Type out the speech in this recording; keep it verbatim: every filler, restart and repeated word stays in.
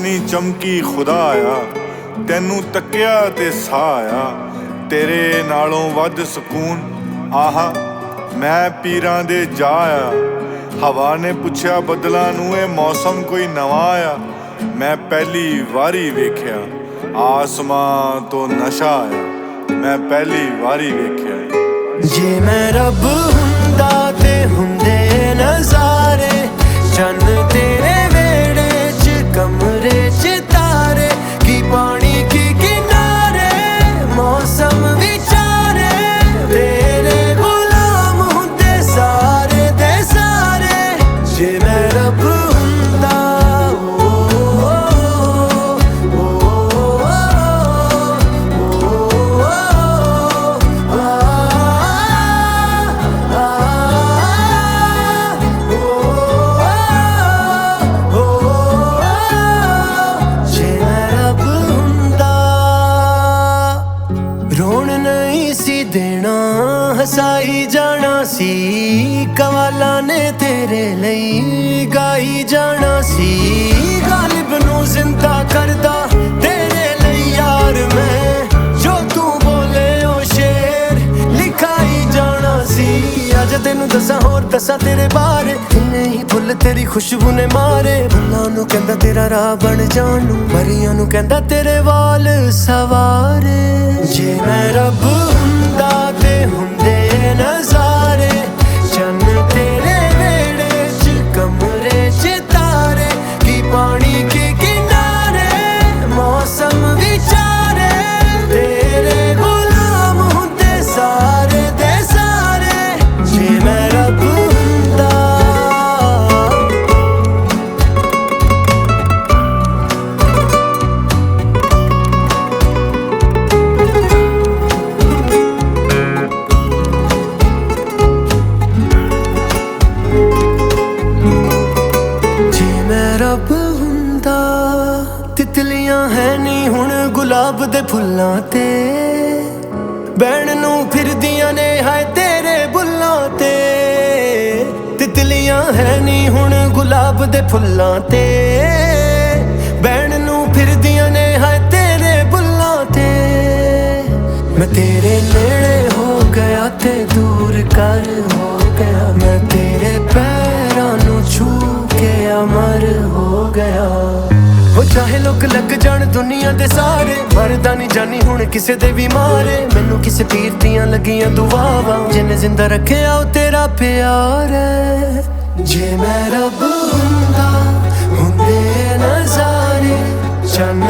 ਸੋਹਣੀ ਚਮਕੀ ਖੁਦਾਇਆ, ਤੈਨੂੰ ਤੱਕਿਆ ਤੇ ਸਾਹ ਆਇਆ, ਤੇਰੇ ਨਾਲੋਂ ਵੱਧ ਸਕੂਨ ਆਹਾ ਮੈਂ ਪੀਰਾਂ ਦੇ ਜਾ ਆਇਆ। ਹਵਾ ਨੇ ਪੁੱਛਿਆ ਬੱਦਲਾਂ ਨੂੰ ਇਹ ਮੌਸਮ ਕੋਈ ਨਵਾਂ ਆ, ਮੈਂ ਪਹਿਲੀ ਵਾਰੀ ਵੇਖਿਆ ਆਸਮਾਂ ਤੋਂ ਨਸ਼ਾ ਆਇਆ, ਮੈਂ ਪਹਿਲੀ ਵਾਰੀ ਵੇਖਿਆ। ਜੇ ਮੈਂ ਰੱਬ ਹੁੰਦਾ ਤੇ ਹੁੰਦੇ ਨਜ਼ਾਰੇ, ਚੰਨ ਤੇਰੇ ਵੇੜੇ ਚ ਕਮਰੇ ਚ ਤਾਰੇ, ਕੀ ਪਾਣੀ ਕੀ ਕਿਨਾਰੇ ਮੌਸਮ ਵਿਚਾਰੇ, ਤੇਰੇ ਗੁਲਾਮ ਹੁੰਦੇ ਸਾਰੇ ਦੇ ਸਾਰੇ। ਜੇ ਮੈਂ ਰੱਬ ਹੁੰਦਾ ਦੇਣਾ ਹਸਾਈ ਜਾਣਾ ਸੀ, ਕਵਾਲਾਂ ਨੇ ਤੇਰੇ ਲਈ ਗਾਈ ਜਾਣਾ ਸੀ। ਗਾਲਿਬ ਨੂੰ ਜ਼ਿੰਦਾ ਕਰਦਾ ਤੇਰੇ ਲਈ ਯਾਰ ਮੈਂ, ਜੋ ਤੂੰ ਬੋਲੇ ਉਹ ਸ਼ੇਰ ਲਿਖਾਈ ਜਾਣਾ ਸੀ। ਅੱਜ ਤੈਨੂੰ ਦੱਸਾਂ ਹੋਰ ਦੱਸਾਂ ਤੇਰੇ ਬਾਰੇ, ਕਿੰਨੇ ਹੀ ਫੁੱਲ ਤੇਰੀ ਖੁਸ਼ਬੂ ਨੇ ਮਾਰੇ। ਫੁੱਲਾਂ ਨੂੰ ਕਹਿੰਦਾ ਤੇਰਾ ਰਾਹ ਬਣ ਜਾਣ ਨੂੰ, ਮਰੀਆਂ ਨੂੰ ਕਹਿੰਦਾ ਤੇਰੇ ਵਾਲ ਸਵਾਰੇ। ਜੇ ਮੈਂ ਰੱਬ ਹੁੰਦਾ ਤੇ ਹੁੰਦੇ ਨਜ਼ਾਰੇ, ਚੰਨ ਤੇਰੇ ਵੇੜੇ ਚ ਕਮਰੇ ਚ ਤਾਰੇ, ਕੀ ਪਾਣੀ ਕੀ ਕਿਨਾਰੇ ਮੌਸਮ ਵਿਚਾਰੇ, ਤੇਰੇ ਗੁਲਾਮ ਹੁੰਦੇ ਸਾਰੇ ਦੇ ਸਾਰੇ। ਜੇ ਮੈਂ ਰੱਬ ਹੁੰਦਾ ਰੱਬ ਹੁੰਦਾ। ਤਿਤਲੀਆਂ ਹੈ ਨੀ ਹੁਣ ਗੁਲਾਬ ਦੇ ਫੁੱਲਾਂ ਤੇ, ਬਹਿਣ ਨੂੰ ਫਿਰਦੀਆਂ ਨੇ ਹਾਏ ਤੇਰੇ ਬੁੱਲਾਂ ਤੇ। ਤਿਤਲੀਆਂ ਹੈ ਨੀ ਹੁਣ ਗੁਲਾਬ ਦੇ ਫੁੱਲਾਂ ਤੇ, ਬਹਿਣ ਨੂੰ ਫਿਰਦੀਆਂ ਨੇ ਹਾਏ ਤੇਰੇ ਬੁੱਲਾਂ ਤੇ। ਮੈਂ ਤੇਰੇ ਨੇੜੇ ਹੋ ਗਿਆ ਤੇ ਦੂਰ ਕਰ ਹੋ ਗਿਆ, ਮੈਂ ਤੇਰੇ ਪੈਰਾਂ ਨੂੰ ਛੂ ਕੇ ਅਮਰ ਹੋ ਗਿਆ। ਉਹ ਚਾਹੇ ਲੋਕ ਲੱਗ ਜਾਣ ਦੁਨੀਆ ਦੇ ਸਾਰੇ, ਮਰਦਾ ਨਹੀਂ ਜਾਨੀ ਹੁਣ ਕਿਸੇ ਦੇ ਵੀ ਮਾਰੇ। ਮੈਨੂੰ ਕਿਸੇ ਪੀਰ ਦੀਆਂ ਲੱਗੀਆਂ ਦੁਆਵਾਂ, ਜਿੰਨੇ ਜ਼ਿੰਦਾ ਰੱਖਿਆ ਉਹ ਤੇਰਾ ਪਿਆਰ ਹੈ। ਜੇ ਮੈਂ ਰੱਬ ਹੁੰਦਾ ਹੁੰਦੇ ਨਜ਼ਾਰੇ, ਚੰਨ